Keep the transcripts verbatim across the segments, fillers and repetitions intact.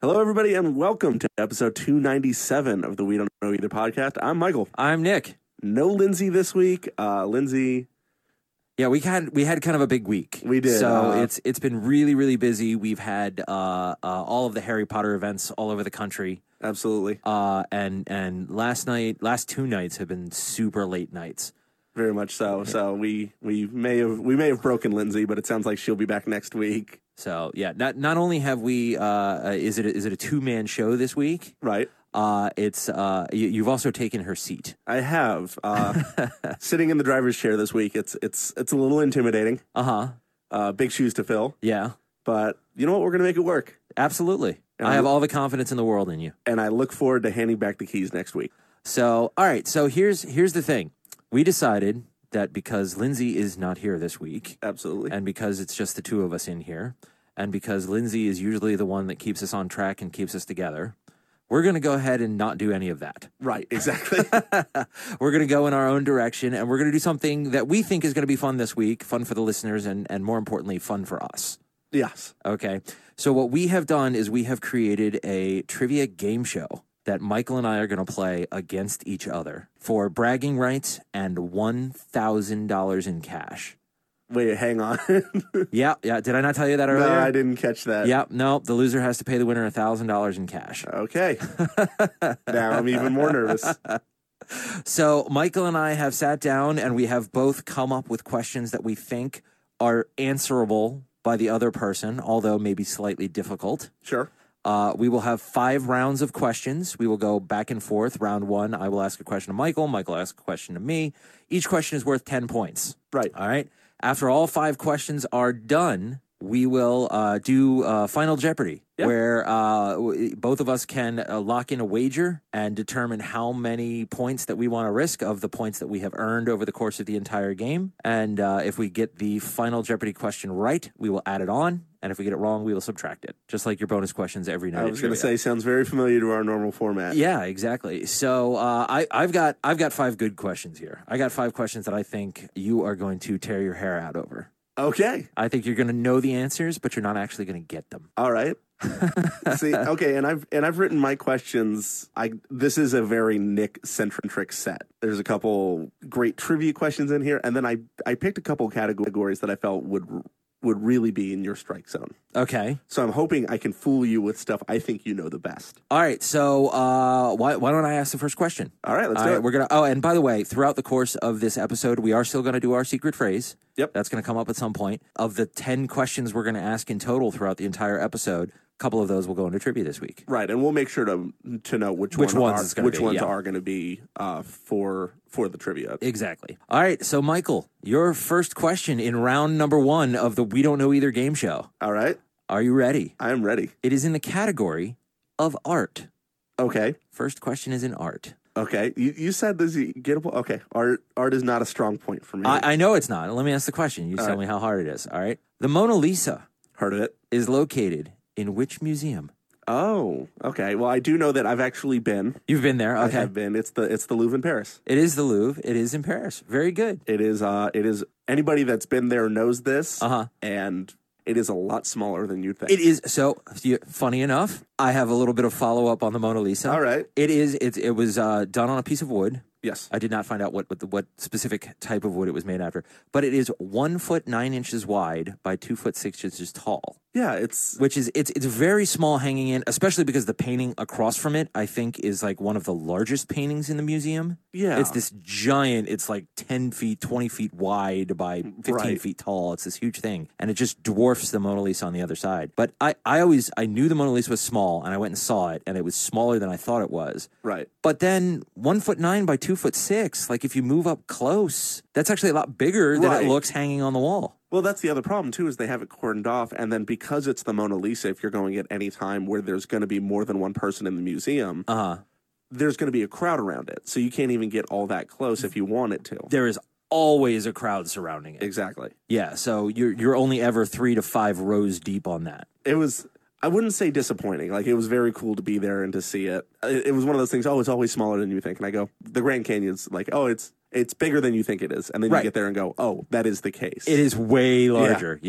Hello, everybody, and welcome to episode two ninety-seven of the We Don't Know Either podcast. I'm Michael. I'm Nick. No Lindsay this week. Uh, Lindsay... Yeah, we had we had kind of a big week. We did. So uh, it's it's been really, really busy. We've had uh, uh, all of the Harry Potter events all over the country. Absolutely. Uh, and and last night, last two nights have been super late nights. Very much so. So we we may have we may have broken Lindsay, but it sounds like she'll be back next week. So yeah, not not only have we uh, is it a, is it a two man show this week? Right. Uh, it's uh, you, you've also taken her seat. I have uh, sitting in the driver's chair this week. It's it's it's a little intimidating. Uh-huh. Uh Big shoes to fill. Yeah. But you know what? We're gonna make it work. Absolutely. And I have all the confidence in the world in you. And I look forward to handing back the keys next week. So all right. So here's here's the thing. We decided that because Lindsay is not here this week, Absolutely, and because it's just the two of us in here, and because Lindsay is usually the one that keeps us on track and keeps us together, we're going to go ahead and not do any of that. Right, exactly. We're going to go in our own direction, and we're going to do something that we think is going to be fun this week, fun for the listeners, and, and more importantly, fun for us. Yes. Okay. So what we have done is we have created a trivia game show that Michael and I are going to play against each other for bragging rights and one thousand dollars in cash. Wait, hang on. Yeah, yeah. Did I not tell you that earlier? No, I didn't catch that. Yeah, no. The loser has to pay the winner one thousand dollars in cash. Okay. Now I'm even more nervous. So Michael and I have sat down and we have both come up with questions that we think are answerable by the other person, although maybe slightly difficult. Sure. Uh, we will have five rounds of questions. We will go back and forth. Round one, I will ask a question to Michael. Michael asks a question to me. Each question is worth ten points. Right. All right. After all five questions are done, we will uh, do uh, Final Jeopardy, yeah. where uh, w- both of us can uh, lock in a wager and determine how many points that we want to risk of the points that we have earned over the course of the entire game. And uh, if we get the Final Jeopardy question right, we will add it on. And if we get it wrong, we will subtract it, just like your bonus questions every night. I was going to say, sounds very familiar to our normal format. Yeah, exactly. So uh, I, I've got I've got five good questions here. I got five questions that I think you are going to tear your hair out over. Okay. I think you're going to know the answers, but you're not actually going to get them. All right. See, okay, and I've and I've written my questions. I this is a very Nick centric set. There's a couple great trivia questions in here, and then I I picked a couple categories that I felt would. would really be in your strike zone. Okay. So I'm hoping I can fool you with stuff I think you know the best. All right. So uh, why why don't I ask the first question? All right, let's All do right, it. We're gonna. Oh, and by the way, throughout the course of this episode, we are still going to do our secret phrase. Yep. That's going to come up at some point. Of the ten questions we're going to ask in total throughout the entire episode, a couple of those will go into trivia this week. Right, and we'll make sure to to know which, which one ones are, it's gonna which be, ones yeah. are going to be uh, for for the trivia. Exactly. All right. So, Michael, your first question in round number one of the We Don't Know Either game show. All right. Are you ready? I am ready. It is in the category of art. Okay. First question is in art. Okay. You you said this is gettable. Okay. Art art is not a strong point for me. I, I know it's not. Let me ask the question. You All tell right. me how hard it is. All right. The Mona Lisa Heard of it. is located in which museum? Oh, okay. Well, I do know that I've actually been. You've been there. I Okay. have been. It's the it's the Louvre in Paris. It is the Louvre. It is in Paris. Very good. It is uh it is anybody that's been there knows this. Uh-huh. And it is a lot smaller than you'd think. It is. So, you- funny enough, I have a little bit of follow up on the Mona Lisa. All right. It is. It, it was uh, done on a piece of wood. Yes. I did not find out what what, the, what specific type of wood it was made after, but it is one foot nine inches wide by two foot six inches tall, Yeah, it's which is it's it's very small hanging in, especially because the painting across from it, I think, is like one of the largest paintings in the museum. yeah. It's this giant. It's like ten feet, twenty feet wide by fifteen Right. feet tall. It's this huge thing, and it just dwarfs the Mona Lisa on the other side. But I I always I knew the Mona Lisa was small, and I went and saw it, and it was smaller than I thought it was. right. But then one foot nine by two foot six, like if you move up close, that's actually a lot bigger than Right. it looks hanging on the wall. Well, that's the other problem too, is they have it cordoned off, and then because it's the Mona Lisa, if you're going at any time where there's going to be more than one person in the museum, Uh huh. there's going to be a crowd around it, so you can't even get all that close if you want it to. There is always a crowd surrounding it. Exactly. Yeah, so you're you're only ever three to five rows deep on that. It was. I wouldn't say disappointing. Like, it was very cool to be there and to see it. It, it was one of those things. Oh, it's always smaller than you think. And I go, the Grand Canyon's like, oh, it's it's bigger than you think it is. And then Right. you get there and go, oh, that is the case. It is way larger. Yeah.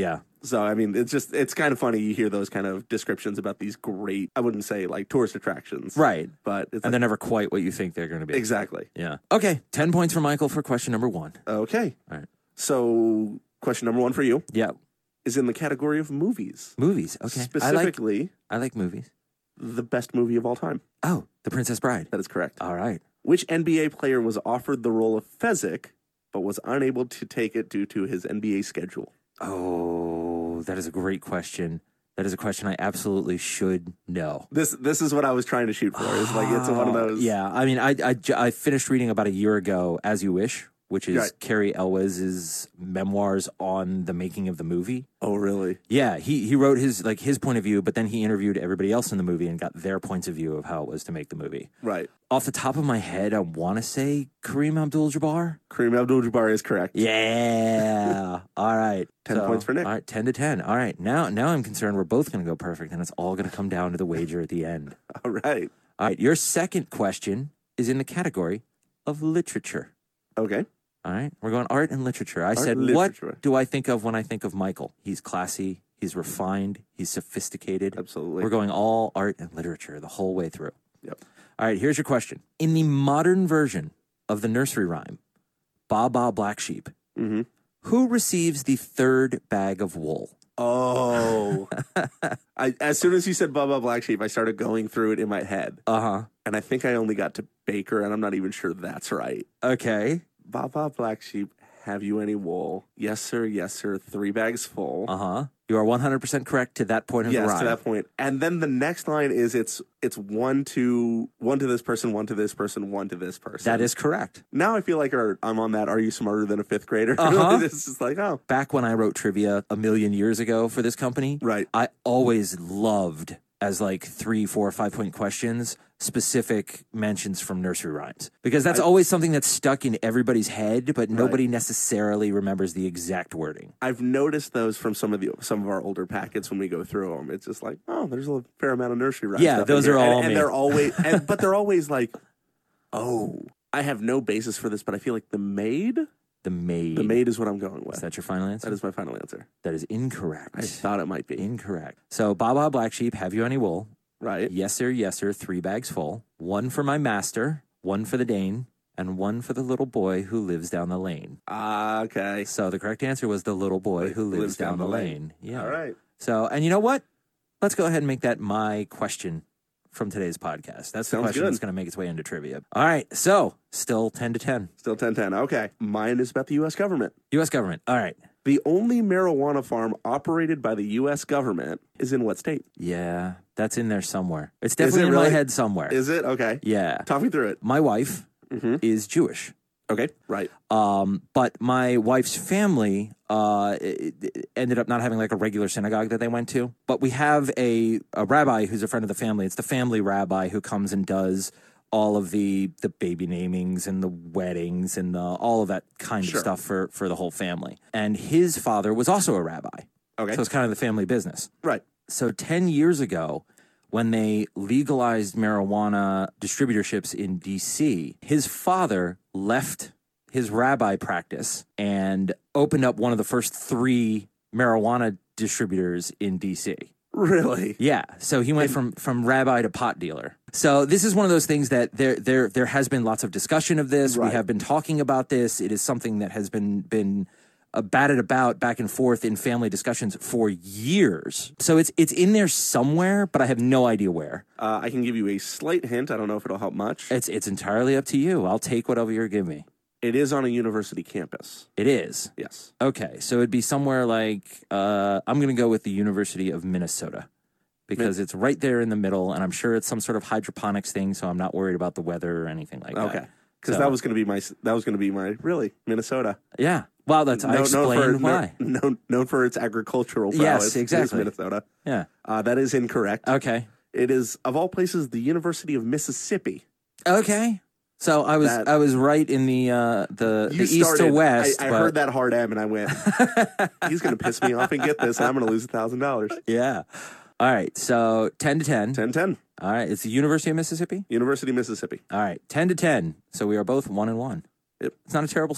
So, I mean, it's just, it's kind of funny. You hear those kind of descriptions about these great, I wouldn't say like tourist attractions. Right. But it's And like, they're never quite what you think they're going to be. exactly. Yeah. Okay. ten points for Michael for question number one. Okay. All right. So, question number one for you Yeah. is in the category of movies. Movies. Okay. Specifically, I like, I like movies. the best movie of all time. Oh, The Princess Bride. That is correct. All right. Which N B A player was offered the role of Fezzik, but was unable to take it due to his N B A schedule? Oh, that is a great question. That is a question I absolutely should know. This this is what I was trying to shoot for. It's like it's one of those. Yeah, I mean, I, I, j- I finished reading about a year ago, As You Wish, which is Right. Carrie Elwes's memoirs on the making of the movie. Oh, really? Yeah, he, he wrote his like his point of view, but then he interviewed everybody else in the movie and got their points of view of how it was to make the movie. Right. Off the top of my head, I want to say Kareem Abdul-Jabbar. Kareem Abdul-Jabbar is correct. Yeah. All right. Ten points for Nick. All right, ten to ten. All right. Now, now I'm concerned we're both going to go perfect, and it's all going to come down to the wager at the end. All right. All right. Your second question is in the category of literature. Okay. All right. We're going art and literature. I said, literature. what do I think of when I think of Michael? He's classy. He's refined. He's sophisticated. Absolutely. We're going all art and literature the whole way through. Yep. All right. Here's your question. In the modern version of the nursery rhyme, Ba Ba Black Sheep, Mm-hmm. who receives the third bag of wool? Oh. I, as soon as you said Bubba Black Sheep, I started going through it in my head. Uh-huh. And I think I only got to Baker, and I'm not even sure that's right. Okay. Baba Black Sheep, have you any wool? Yes, sir. Yes, sir. Three bags full. Uh-huh. You are one hundred percent correct to that point of Yes, the rhyme. to that point. And then the next line is it's it's one to one to this person, one to this person, one to this person. That is correct. Now I feel like our, I'm on that. Are you smarter than a fifth grader? Uh-huh. It's just like, oh, Back when I wrote trivia a million years ago for this company, right. I always loved as like three, four, five point questions, specific mentions from nursery rhymes. Because that's I- always something that's stuck in everybody's head, but nobody necessarily remembers the exact wording. I've noticed those from some of the some of our older packets when we go through them. It's just like, oh, there's a fair amount of nursery rhymes. Yeah, stuff in those here. are all and, and me. they're always, and, but they're always like, oh, I have no basis for this, but I feel like the maid, The maid. the maid is what I'm going with. Is that your final answer? That is my final answer. That is incorrect. I thought it might be. Incorrect. So, Baba Black Sheep, have you any wool? Right. Yes, sir. Yes, sir. Three bags full. One for my master, one for the Dane, and one for the little boy who lives down the lane. Ah, okay. So the correct answer was the little boy who lives, down, the lane. Yeah. All right. So, and you know what? Let's go ahead and make that my question from today's podcast. That's the Sounds question good. that's going to make its way into trivia. All right. So, still ten to ten. Still ten ten. Okay. Mine is about the U S government. U S government. All right. The only marijuana farm operated by the U S government is in what state? Yeah, that's in there somewhere. It's definitely it in my really? head somewhere. Is it? Okay. yeah. Talk me through it. My wife Mhm. is Jewish. Okay. Right. Um, but my wife's family uh, it- it ended up not having like a regular synagogue that they went to. But we have a, a rabbi who's a friend of the family. It's the family rabbi who comes and does all of the the baby namings and the weddings and the, all of that kind Sure. of stuff for, for the whole family. And his father was also a rabbi. Okay. So it's kind of the family business. Right. So ten years ago, when they legalized marijuana distributorships in D C, his father left his rabbi practice and opened up one of the first three marijuana distributors in D C. Really? Yeah, so he went from from rabbi to pot dealer. So this is one of those things that there there there has been lots of discussion of this. Right. We have been talking about this. It is something that has been been uh, batted about back and forth in family discussions for years. So it's it's in there somewhere, but I have no idea where. Uh, I can give you a slight hint. I don't know if it'll help much. It's it's entirely up to you. I'll take whatever you give me. It is on a university campus. It is. Yes. Okay, so it'd be somewhere like uh, I'm going to go with the University of Minnesota because it's right there in the middle, and I'm sure it's some sort of hydroponics thing, so I'm not worried about the weather or anything like that. Okay. Because So- that was going to be my that was going to be my really Minnesota. Yeah. Well, that's I Known- explain known for, why. Known, known, known for its agricultural prowess. Yes, is exactly. Minnesota. Yeah. Uh, that is incorrect. Okay. It is of all places the University of Mississippi. Okay. So I was That- I was right in the uh, the, the You east to started- west. I, I but heard that hard M and I went, he's going to piss me off and get this, and I'm going to lose a thousand dollars. Yeah. All right. So ten to ten. ten ten. All right. It's the University of Mississippi. University of Mississippi. All right. Ten to ten. So we are both one and one. Yep. It's not a terrible start.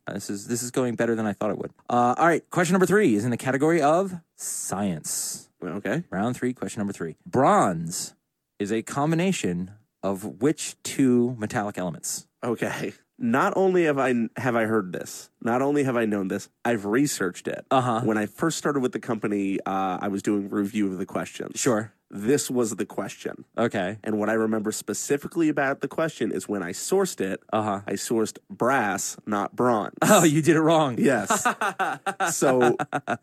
Uh, This is this is going better than I thought it would. Uh, all right, question number three is in the category of science. Okay. Round three, question number three. Bronze is a combination of which two metallic elements? Okay. Not only have I have I heard this, not only have I known this, I've researched it. Uh-huh. When I first started with the company, uh, I was doing review of the questions. Sure. This was the question. Okay. And what I remember specifically about the question is when I sourced it, Uh-huh. I sourced brass, not bronze. Oh, you did it wrong. Yes. so,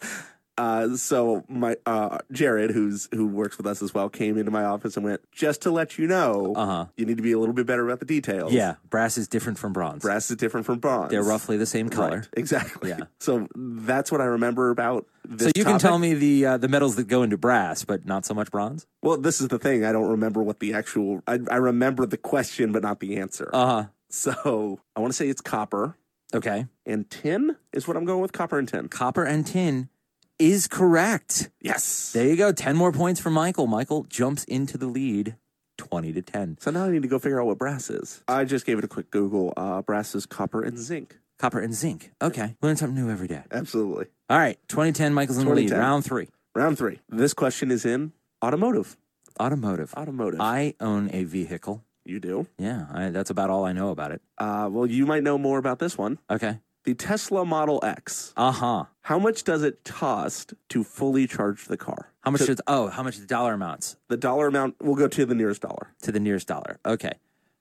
uh, so my uh, Jared, who's who works with us as well, came into my office and went, "Just to let you know, Uh-huh. you need to be a little bit better about the details. Yeah, brass is different from bronze. Brass is different from bronze. They're roughly the same color. Right, exactly. Yeah. So that's what I remember about this. So you can topic. tell me the uh, the metals that go into brass, but not so much bronze? Well, this is the thing. I don't remember what the actual. I, I remember the question, but not the answer. Uh-huh. So I want to say it's copper Okay. and tin is what I'm going with. Copper and tin. Copper and tin is correct. Yes. There you go. ten more points for Michael. Michael jumps into the lead, twenty to ten. So now I need to go figure out what brass is. I just gave it a quick Google. Uh, brass is copper and zinc. Copper and zinc. Okay. Learn something new every day. Absolutely. All right. twenty ten, Michael's in the lead. twenty ten. Round three. Round three. This question is in automotive. Automotive. Automotive. I own a vehicle. you do. Yeah, I, that's about all I know about it. Uh, well, you might know more about this one. Okay. The Tesla Model X. Uh-huh. How much does it cost to fully charge the car? How much To- is, oh, how much is the dollar amounts? The dollar amount, we'll go to the nearest dollar. To the nearest dollar. Okay.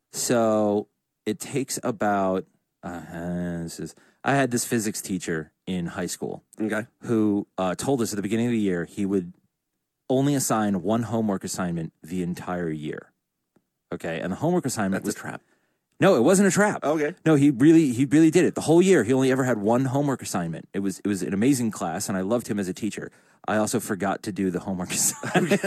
So it takes about, uh, this is, I had this physics teacher in high school Okay. who uh, told us at the beginning of the year he would only assign one homework assignment the entire year. Okay. And the homework assignment That's was a trap. No, it wasn't a trap. Okay. No, he really he really did it. The whole year he only ever had one homework assignment. It was it was an amazing class and I loved him as a teacher. I also forgot to do the homework assignment.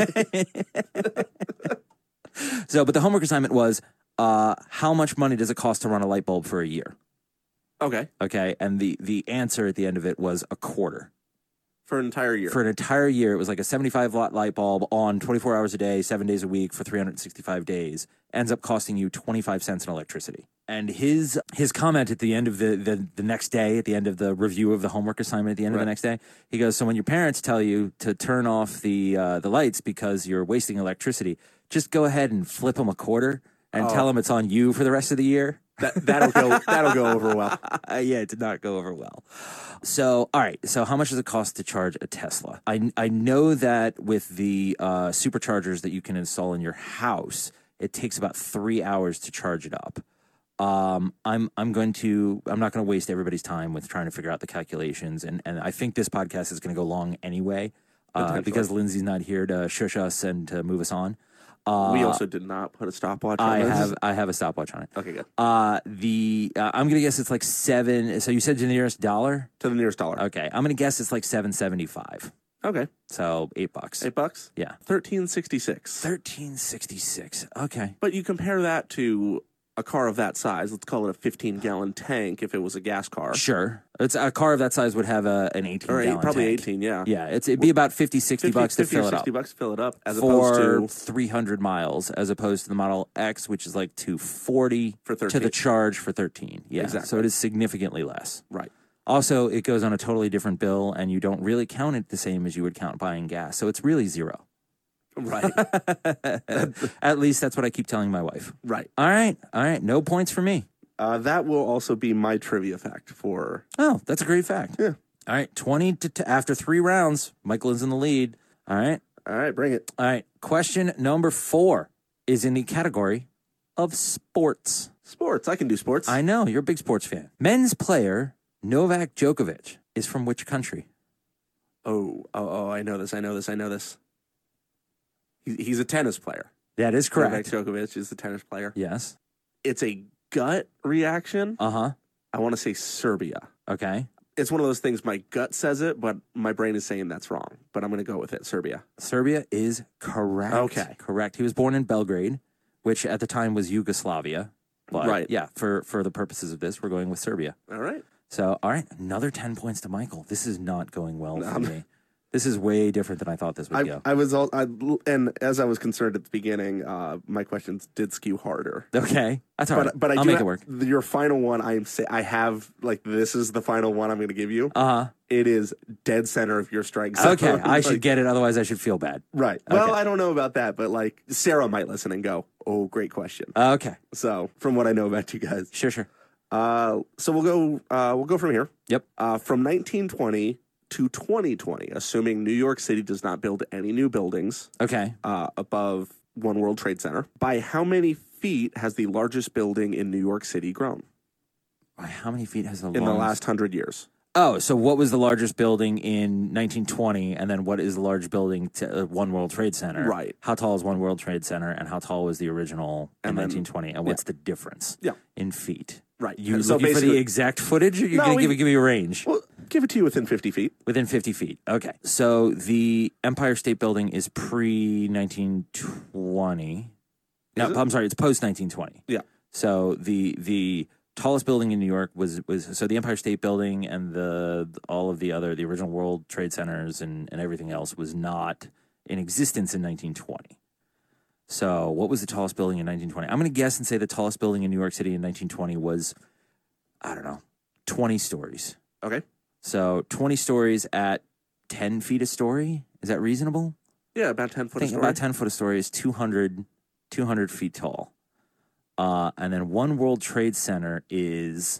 So, but the homework assignment was uh, how much money does it cost to run a light bulb for a year? Okay. Okay, and the the answer at the end of it was a quarter. For an entire year. For an entire year, it was like a seventy-five watt light bulb on twenty-four hours a day, seven days a week for three hundred sixty-five days. Ends up costing you twenty-five cents in electricity. And his his comment at the end of the, the, the next day, at the end of the review of the homework assignment at the end of Right. the next day, he goes, so when your parents tell you to turn off the uh, the lights because you're wasting electricity, just go ahead and flip them a quarter and Oh. tell them it's on you for the rest of the year. that, that'll go that'll go over well. Uh, yeah, it did not go over well. So, all right. So, how much does it cost to charge a Tesla? I I know that with the uh, superchargers that you can install in your house, it takes about three hours to charge it up. Um, I'm I'm going to I'm not going to waste everybody's time with trying to figure out the calculations, and and I think this podcast is going to go long anyway, uh, Potentially. because Lindsay's not here to shush us and to move us on. Uh, we also did not put a stopwatch on I this. have I have a stopwatch on it. Okay, good. Uh, the uh, I'm gonna guess it's like seven. So you said to the nearest dollar. To the nearest dollar. Okay, I'm gonna guess it's like seven seventy five. Okay. So eight bucks. Eight bucks? Yeah, Thirteen sixty six. thirteen sixty six. Okay. But you compare that to a car of that size, let's call it a fifteen gallon tank if it was a gas car. Sure. It's a car of that size would have a an eighteen Or eight, gallon probably tank. eighteen, yeah. Yeah, it's it'd be about fifty, sixty fifty, bucks to fifty fill or it up sixty bucks to fill it up as for opposed to three hundred miles, as opposed to the Model X, which is like two forty For to thirteen. the charge for thirteen. Yeah, Exactly. so it is significantly less. right. Also, it goes on a totally different bill, and you don't really count it the same as you would count buying gas. So it's really zero. Right. At least that's what I keep telling my wife. right. All right. All right. No points for me. Uh, that will also be my trivia fact for Oh, that's a great fact. Yeah. All right. twenty to t- after three rounds, Michael is in the lead. All right. all right, bring it. All right. Question number four is in the category of sports. Sports. I can do sports. I know you're a big sports fan. Men's player Novak Djokovic is from which country? oh, oh, oh, I know this. I know this. I know this. He, he's a tennis player. That is Novak correct. Djokovic is the tennis player. Yes. It's a gut reaction. Uh huh. I want to say Serbia. Okay. It's one of those things my gut says it, but my brain is saying that's wrong. But I'm going to go with it. Serbia. Serbia is correct. Okay. Correct. He was born in Belgrade, which at the time was Yugoslavia. But Right. yeah, for, for the purposes of this, we're going with Serbia. All right. So, all right, another ten points to Michael. This is not going well for Um, me. This is way different than I thought this would I, go. I was all, I, and as I was concerned at the beginning, uh, my questions did skew harder. Okay, that's all But right. but I I'll do make have, it work. Your final one, I am say I have like this is the final one I'm going to give you. Uh huh. It is dead center of your strike zone. Okay, I Like, should get it. Otherwise, I should feel bad. right. Well, Okay. I don't know about that, but like Sarah might listen and go, "Oh, great question." Okay, So from what I know about you guys, sure, sure. uh, so we'll go uh, we'll go from here. Yep. Uh, from nineteen twenty to twenty twenty, assuming New York City does not build any new buildings Okay. uh, above One World Trade Center, by how many feet has the largest building in New York City grown By how many feet has the in the longest- last hundred years? Oh, so what was the largest building in nineteen twenty, and then what is the large building to uh, One World Trade Center? Right. How tall is One World Trade Center, and how tall was the original in And then- nineteen twenty? And what's the difference? Yeah. In feet. Right. You So looking for the basically- exact footage, or you're No, going to we- give, me- give me a range? Well, give it to you within fifty feet. Within fifty feet. Okay. So the Empire State Building is pre nineteen twenty. No, it? I'm sorry, it's post nineteen twenty. Yeah. So the the tallest building in New York was was so the Empire State Building and the all of the other the original World Trade Centers and, and everything else was not in existence in nineteen twenty. So what was the tallest building in nineteen twenty? I'm going to guess and say the tallest building in New York City in nineteen twenty was, I don't know, twenty stories. Okay. So twenty stories at ten feet a story. Is that reasonable? Yeah, about ten I foot. a think story. about ten foot a story is two hundred, two hundred feet tall. Uh, and then One World Trade Center is,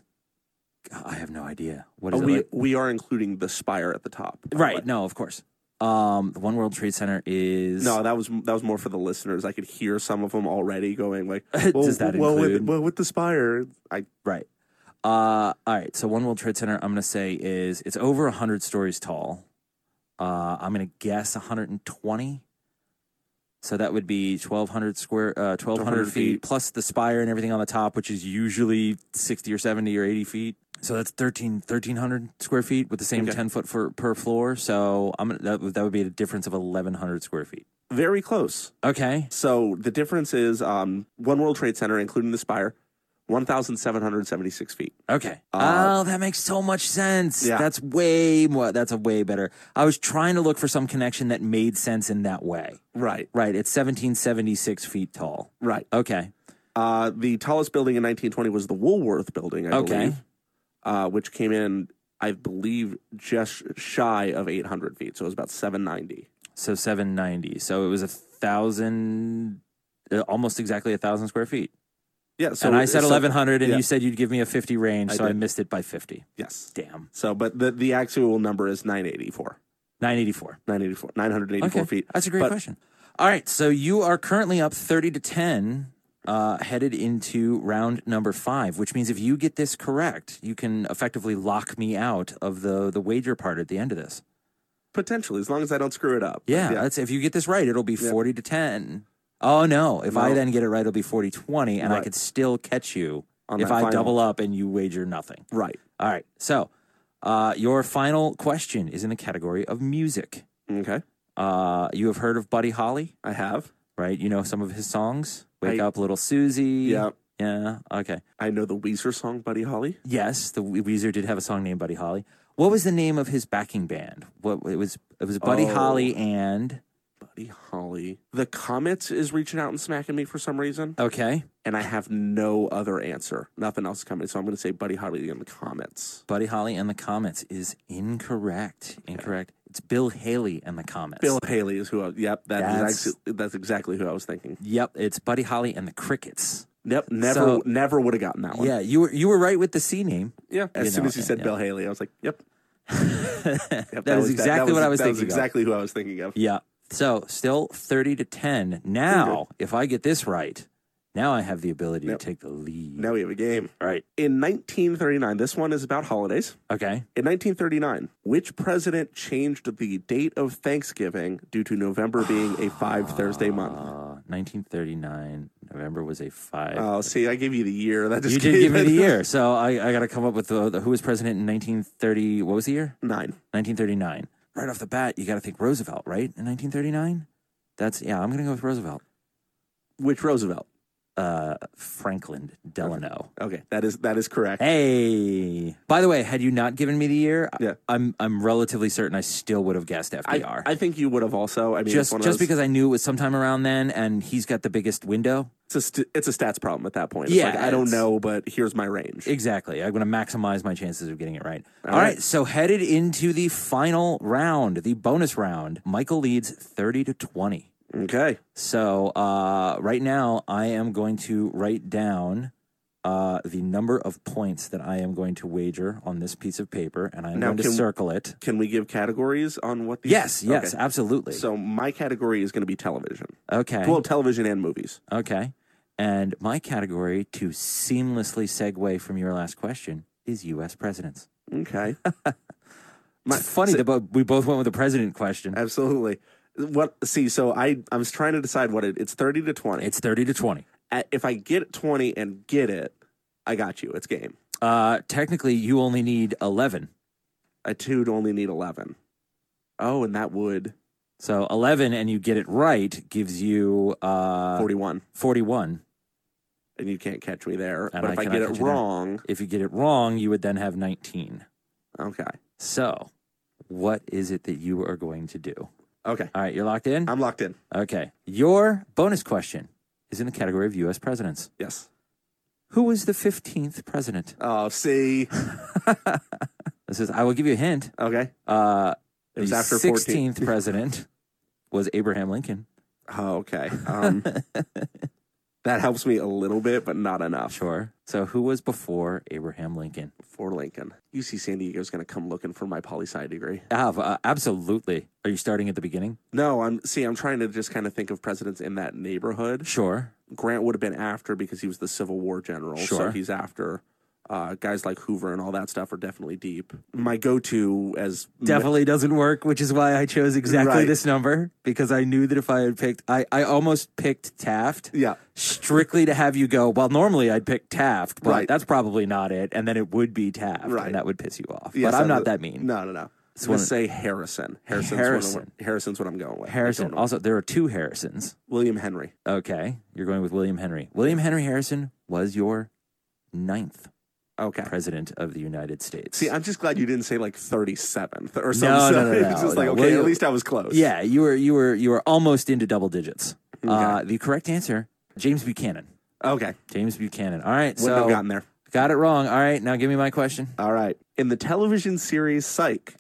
I have no idea. What Oh, is it we like? we are including the spire at the top. by the Right. way. No, of course. Um, the One World Trade Center is No, that was that was more for the listeners. I could hear some of them already going like, Does well, that well, with, include- well, with the spire, I right. Uh, all right. So One World Trade Center, I'm going to say is it's over one hundred stories tall. Uh, I'm going to guess one hundred twenty. So that would be twelve hundred square, uh, twelve hundred feet, feet. plus the spire and everything on the top, which is usually sixty or seventy or eighty feet. So that's thirteen, thirteen hundred square feet with the same Okay. ten foot for, per floor. So I'm gonna, that, would- that would be a difference of eleven hundred square feet. very close. Okay. So the difference is um, One World Trade Center, including the spire, one thousand seven hundred seventy six feet. Okay. Uh, oh, that makes so much sense. Yeah. That's way more. That's a way better. I was trying to look for some connection that made sense in that way. Right. Right. It's seventeen seventy-six feet tall. Right. Okay. Uh, the tallest building in nineteen twenty was the Woolworth Building, I Okay. believe, uh, which came in, I believe, just shy of eight hundred feet. So it was about seven ninety. So seven ninety. So it was a thousand, uh, almost exactly a thousand square feet. Yeah. So and I said so- eleven hundred, and yeah. you said you'd give me a fifty range, I so I did. missed it by fifty. Yes. Damn. So, but the, the actual number is nine eighty-four. nine eighty-four. nine eighty-four. nine hundred eighty-four Okay. feet. That's a great But- question. All right. So you are currently up thirty to ten, uh, headed into round number five, which means if you get this correct, you can effectively lock me out of the, the wager part at the end of this. Potentially, as long as I don't screw it up. Yeah. That's, if you get this right, it'll be Yeah. forty to ten. Oh, no. If I No. then get it right, it'll be forty twenty, and I Right. could still catch you On if that I final. double up and you wager nothing. Right. All right. So uh, your final question is in the category of music. Okay. Uh, you have heard of Buddy Holly, I have. right? You know some of his songs. Wake I- Up Little Susie. Yeah. Yeah. Okay. I know the Weezer song, Buddy Holly. Yes, the We- Weezer did have a song named Buddy Holly. What was the name of his backing band? What it was? It was Buddy Oh. Holly and Buddy Holly. The Comet is reaching out and smacking me for some reason, okay, and I have no other answer. Nothing else is coming, so I'm going to say Buddy Holly and the Comets. Buddy Holly and the Comets is incorrect. Incorrect. It's Bill Haley and the Comets. Bill Haley is who I, yep, that That's- is actually, that's exactly who I was thinking. Yep, it's Buddy Holly and the Crickets. Yep, never So- never would have gotten that one. Yeah, you were you were right with the C name. Yeah, as You soon know, as you said yeah. Bill Haley, I was like, yep. Yep, That is exactly what I was that thinking was of. exactly who I was thinking of. Yeah. So still thirty to ten. Now, if I get this right, now I have the ability Yep. to take the lead. Now we have a game. All right. In nineteen thirty-nine, this one is about holidays. Okay. In nineteen thirty-nine, which president changed the date of Thanksgiving due to November being a five Thursday month? Uh, nineteen thirty-nine. November was a five. Oh, see, I gave you the year. That just you did gave give me it- the year, so I, I got to come up with the, the who was president in nineteen thirty. What was the year? Nine. nineteen thirty-nine. Right off the bat, you got to think Roosevelt, right? In nineteen thirty-nine. That's yeah. I'm gonna go with Roosevelt. Which Roosevelt? uh, Franklin Delano. Okay, that is that is correct. Hey, by the way, had you not given me the year, Yeah. I'm I'm relatively certain I still would have guessed F D R. I, I think you would have also. I mean, just it's one of just those- because I knew it was sometime around then, and he's got the biggest window. it's a st- it's a stats problem at that point. It's Yeah, like, I don't it's- know, but here's my range. Exactly. I'm going to maximize my chances of getting it right. All All right. right. So headed into the final round, the bonus round, Michael leads thirty to twenty. Okay, So uh, right now, I am going to write down uh, the number of points that I am going to wager on this piece of paper, and I'm Now, going to can- circle it. can we give categories on what these? Yes, yes, Okay. absolutely. So my category is going to be television. okay, Well, television and movies. okay. And my category, to seamlessly segue from your last question, is U S presidents. Okay. My- It's funny so- that bo- we both went with the president question. Absolutely. What? See, so I I was trying to decide what it. It's thirty to twenty. It's thirty to twenty. At- if I get twenty and get it, I got you. It's game. Uh, technically, you only need eleven. I two'd only need eleven. Oh, and that would So eleven, and you get it right, gives you uh, forty-one. forty-one. And you can't catch me there. And but I if I cannot get catch it you there. wrong, If you get it wrong, you would then have nineteen. okay, So, what is it that you are going to do? okay, All right, you're locked in? I'm locked in. Okay. Your bonus question is in the category of U S presidents. Yes. Who was the fifteenth president? Oh, see, This is, I will give you a hint. okay. Uh, It was the after fourteen. sixteenth president was Abraham Lincoln. Oh, okay. Um, that helps me a little bit, but not enough. Sure. So, who was before Abraham Lincoln? For Lincoln, U C San Diego is going to come looking for my poli sci degree. Ah, uh, absolutely. Are you starting at the beginning? No, I'm see. I'm trying to just kind of think of presidents in that neighborhood. Sure. Grant would have been after because he was the Civil War general. So Sure. he's after. Uh, guys like Hoover and all that stuff are definitely deep. My go-to as Definitely doesn't work, which is why I chose exactly Right. this number, because I knew that if I had picked, I, I almost picked Taft. Yeah. Strictly to have you go, well, normally I'd pick Taft, but Right. that's probably not it. And then it would be Taft, Right. and that would piss you off. Yes, but I'm I- not that mean. No, no, no. It's I'm one gonna of- say Harrison. Harrison's Harrison. What I'm, Harrison's what I'm going with. I Harrison. don't know. Also, there are two Harrisons. William Henry. Okay. You're going with William Henry. William Henry Harrison was your ninth Okay. president of the United States. See, I'm just glad you didn't say like thirty-seventh or No, something. no, no, It's no, just like no. okay, William- at least I was close. Yeah, you were you were you were almost into double digits. Uh, the correct answer, James Buchanan. Okay. James Buchanan. All right, Wouldn't so have gotten there. got it wrong. All right, now give me my question. All right. In the television series Psych,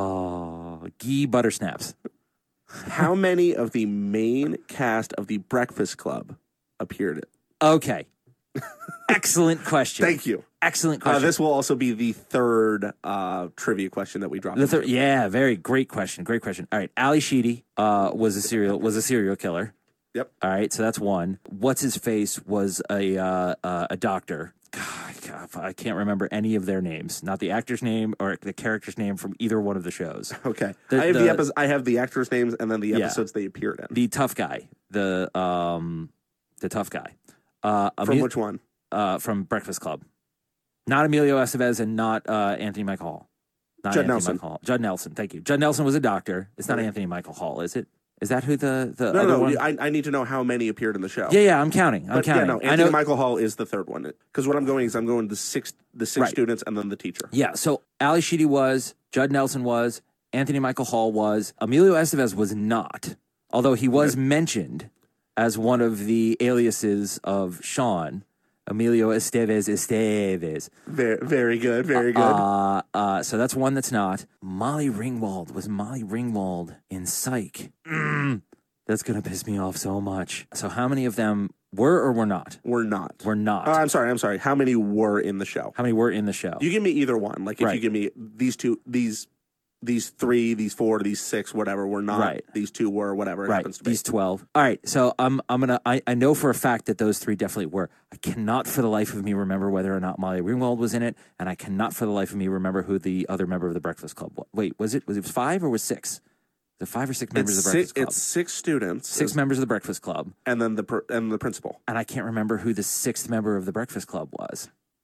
Oh, Guy Buttersnaps. how many of the main cast of The Breakfast Club appeared? Okay. Excellent question. Thank you. Excellent Uh, question. this will also be the third uh, trivia question that we dropped. The thir- yeah, very great question. Great question. All right, Ali Sheedy uh, was a serial was a serial killer. Yep. All right, so that's one. What's his face was a uh, uh, a doctor. God, God, I can't remember any of their names. Not the actor's name or the character's name from either one of the shows. Okay. The- I have the, the- epi- I have the actors' names and then the Yeah. episodes they appeared in. The tough guy, the um, the tough guy. Uh, From Emu- which one? uh, from Breakfast Club. Not Emilio Estevez and not uh, Anthony Michael Hall. Not Judd Anthony Nelson. Michael Hall. Judd Nelson. Thank you. Judd Nelson was a doctor. It's not Okay. Anthony Michael Hall, is it? Is that who the the No, other no, one? no. I, I need to know how many appeared in the show. yeah, yeah. I'm counting. I'm But yeah, counting. no. I Anthony know. Michael Hall is the third one because what I'm going is I'm going the six, the six Right. students and then the teacher. Yeah. So Ali Sheedy was. Judd Nelson was. Anthony Michael Hall was. Emilio Estevez was not. Although he was mentioned as one of the aliases of Sean. Emilio Estevez Estevez. Very, very good, very good. Uh, uh, so that's one that's not. Molly Ringwald was Molly Ringwald in Psych. Mm, that's gonna piss me off so much. So how many of them were or were not? We're not. Were not. Oh, I'm sorry. I'm sorry. How many were in the show? How many were in the show? You give me either one. Like if Right. you give me these two, these, these three, these four, these six, whatever. We're not. Right. These two were whatever it right. happens to be. These twelve. All right. So I'm I'm gonna I, I know for a fact that those three definitely were. I cannot for the life of me remember whether or not Molly Ringwald was in it, and I cannot for the life of me remember who the other member of the Breakfast Club was. Wait, was it was it five or was six? The five or six members It's of the Breakfast six, Club. it's six students, Six members of the Breakfast Club. and then the pr- and the principal. And I can't remember who the sixth member of the Breakfast Club was.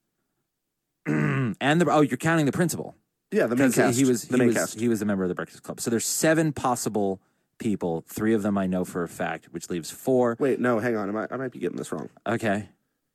and the oh, you're counting the principal Yeah, the main because cast. he was the he main was cast. he was a member of the Breakfast Club. So there's seven possible people. Three of them I know for a fact, which leaves four. Wait, no, hang on. I might, I might be getting this wrong. Okay.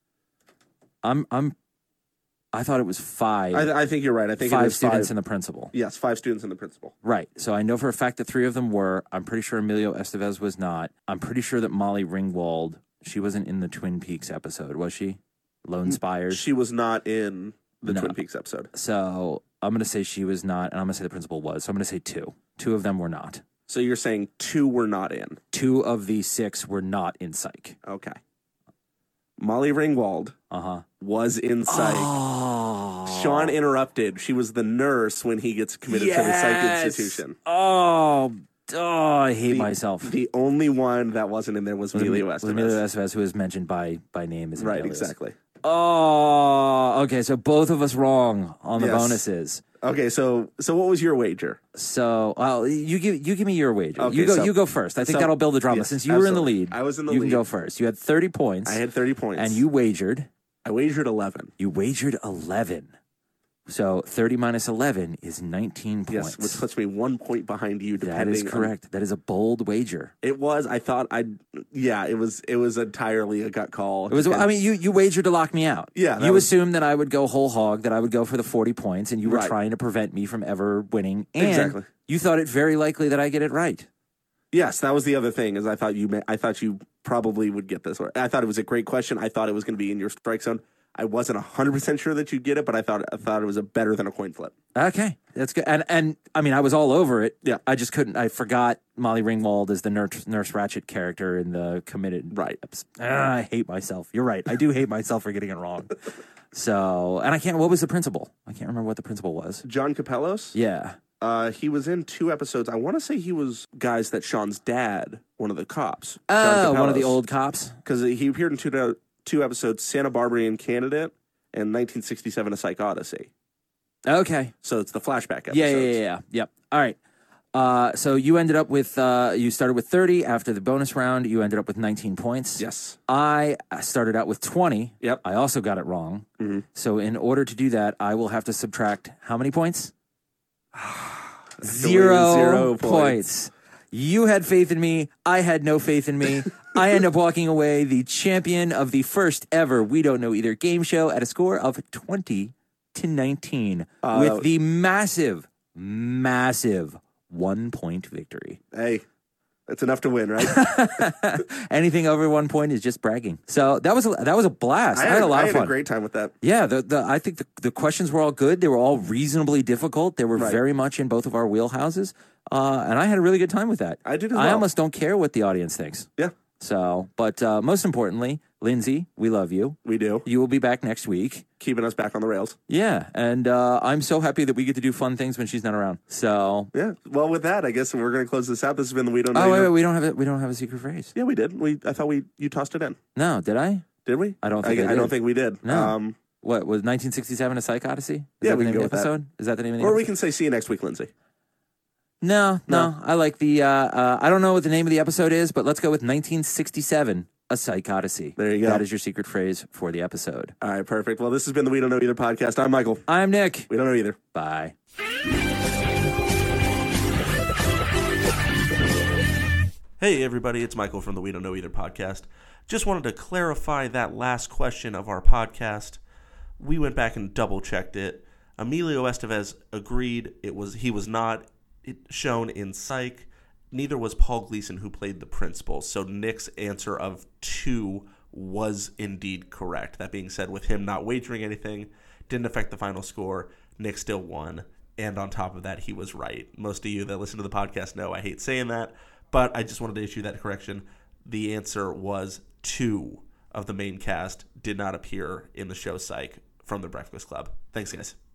I'm I'm I thought it was five. I, I think you're right. I think five it was students five. and the principal. Yes, five students and the principal. Right. So I know for a fact that three of them were. I'm pretty sure Emilio Estevez was not. I'm pretty sure that Molly Ringwald, she wasn't in the Twin Peaks episode, was she? Lone Spires? She was not in the No. Twin Peaks episode. So I'm going to say she was not, and I'm going to say the principal was. So I'm going to say two. Two of them were not. So you're saying two were not in. Two of the six were not in Psych. Okay. Molly Ringwald Uh-huh. was in Psych. Oh. Sean interrupted. She was the nurse when he gets committed to the Psych Yes. institution. Oh, oh, I hate The- myself. The only one that wasn't in there was Emilio was Estevez. Emilio Estevez, who is mentioned by by name as Right, Emilio is. exactly. Oh, okay. So both of us wrong on the Yes. bonuses. Okay, so so what was your wager? So, well, you give you give me your wager. Okay, you go. so- you go first. I think so- that'll build the drama. yes, Since you were in the absolutely. lead, I was in the you lead. can go first. You had thirty points. I had thirty points. and you wagered. I wagered eleven. You wagered eleven. So thirty minus eleven is nineteen points. Yes, which puts me one point behind you. That Depending is on- correct. That is a bold wager. It was. I thought I'd. Yeah, it was. It was entirely a gut call. It was. I mean, you you wagered to lock me out. Yeah, that You was- assumed that I would go whole hog, that I would go for the forty points, and you were Right. trying to prevent me from ever winning. And Exactly. you thought it very likely that I get it right. Yes, that was the other thing. Is I thought you. May, I thought you probably would get this. Or I thought it was a great question. I thought it was going to be in your strike zone. I wasn't a hundred percent sure that you'd get it, but I thought I thought it was a better than a coin flip. Okay, that's good. And and I mean, I was all over it. Yeah. I just couldn't. I forgot Molly Ringwald as the Nurse, Nurse Ratchet character in the Committed. Right. Ah, I hate myself. You're right. I do hate myself for getting it wrong. So, and I can't. What was the principal? I can't remember what the principal was. John Capellos. Yeah. Uh, he was in two episodes. I want to say he was guys that Sean's dad, one of the cops. Oh, one of the old cops. Because he appeared in two two episodes: Santa Barbarian Candidate and nineteen sixty-seven: A Psych Odyssey. Okay. So it's the flashback episodes. Yeah, yeah, yeah, yeah. Yep. All right. Uh, so you ended up with uh, you started with thirty after the bonus round. You ended up with nineteen points. Yes. I started out with twenty. Yep. I also got it wrong. Mm-hmm. So in order to do that, I will have to subtract how many points? Zero, Zero points. points. You had faith in me. I had no faith in me. I end up walking away the champion of the first ever We Don't Know Either game show at a score of twenty to nineteen Uh, with the massive, massive one point victory. Hey, that's enough to win, right? Anything over one point is just bragging. So that was a, that was a blast. I had, a lot I of had fun. a great time with that. Yeah, the, the I think the, the questions were all good. They were all reasonably difficult. They were Right. very much in both of our wheelhouses, uh, and I had a really good time with that. I did as I well. almost don't care what the audience thinks. Yeah, So, but uh, most importantly, Lindsay, we love you. we do. You will be back next week. Keeping us back on the rails. Yeah, and uh, I'm so happy that we get to do fun things when she's not around. So, Yeah. Well, with that, I guess we're going to close this out. This has been the We Don't Know. oh wait, Either- wait, we don't have a, we don't have a secret phrase. Yeah, we did. We I thought we you tossed it in. No, did I? Did we? I don't think I I, did. don't think we did. No. Um, What was nineteen sixty-seven a Psych Odyssey? Is Yeah, that we the can name of go the with that. episode? Is that the name of the or episode? we can say see you next week, Lindsay. No, no, I like the. Uh, uh, I don't know what the name of the episode is, but let's go with nineteen sixty-seven, A Psych Odyssey. There you go. That is your secret phrase for the episode. All right, perfect. Well, this has been the We Don't Know Either podcast. I'm Michael. I'm Nick. We don't know either. Bye. Hey everybody, it's Michael from the We Don't Know Either podcast. Just wanted to clarify that last question of our podcast. We went back and double checked it. Emilio Estevez agreed it was he was not shown in Psych. Neither was Paul Gleason, who played the principal. So Nick's answer of two was indeed correct. That being said, with him not wagering anything, didn't affect the final score. Nick still won. And on top of that, he was right. Most of you that listen to the podcast know I hate saying that, but I just wanted to issue that correction. The answer was two of the main cast did not appear in the show Psych from the Breakfast Club. Thanks, guys.